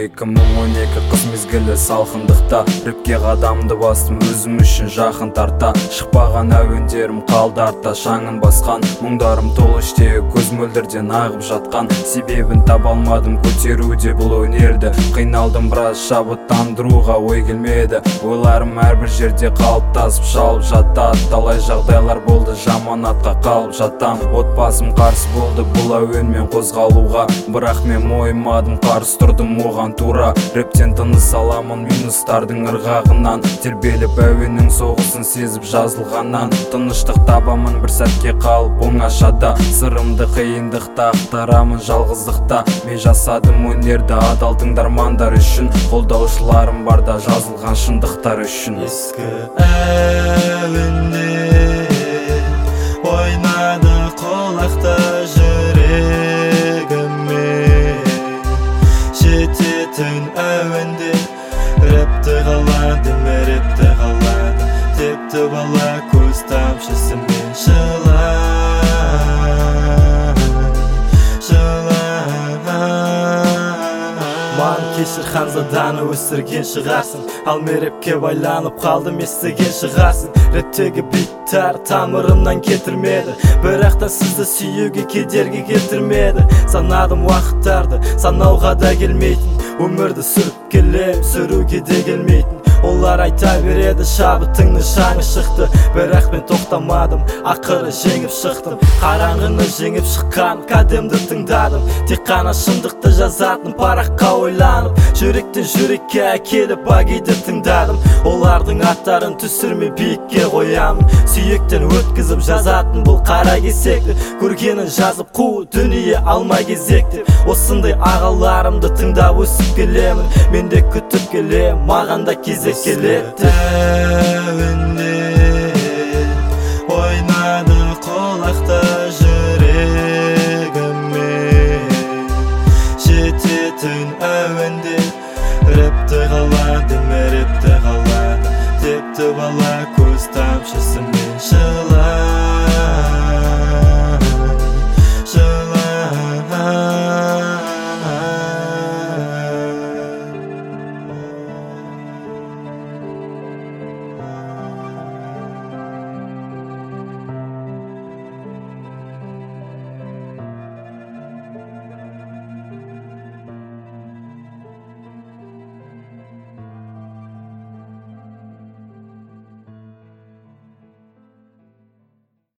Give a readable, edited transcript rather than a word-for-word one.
2012 қыс мезгілі салқындықта рэпке қадамды бастым, өзім үшін жақын тарта. Шықпаған әуендерім қалды артта, шаңын басқан мұңдарым толы іштегі көз мөлдірден ағып жатқан. Себебін таба алмадым көтеруде бұл өнерді, қиналдым біраз шабыттандыруға ой келмеді. Ойларым әрбір жерде қалыптасып шалып жатады, талай жағдайлар болды жаманатқа қалып жатам. Отбасым қарсы болды бұл әуенмен қозғалуға, бірақ мен мойымадым, қарсы тұрдым оған тура. Рэптен тыныс аламын минустардың ырғағынан, тербеліп әуеннің соғысын сезіп жазылғаннан. Тыныштық табамын бір сәтке қалып оңашада, сырымды қиындықта ақтарамын жалғыздықта. Мен жасадым өнерді адал тыңдармандар үшін, қолдаушыларым барда жазылған шындықтар үшін. Ескі әуендер ойнады құлақта жүрегіме, жететін әуендер рэпті қаладым, рэпті қаладым. Тепті бала көз тамшысымен кешір ханзаданы өсірген шығарсың, ал мен рэпке байланып қалдым, естіген шығарсың. Рэптегі биттар тамырымнан кетірмеді, бірақ та сізді сүйуге кедергі келтірмеді. Санадым уақыттарды, санауға да келмейтін, өмірді сүріп келем, сүруге де келмейтін. Олар айта береді шабытыңның шаңы шықты, бірақ мен тоқтамадым, ақыры жеңіп шықтым. Қараңғыны жеңіп шыққан кәдемді тыңдадым, тек қана шындықты жазатын параққа ойланып, жүректен жүрекке әкеліп багиді тыңдадым. Олардың аттарын түсірмей биікке қоямын, сүйектен өткізіп жазатын бұл қара кесекті, көргенін жазып қу дүние алмай кезекті. Осындай ағаларымды тыңдап өсіп келемін, мен де күтіп келем, маған да кезек келеді.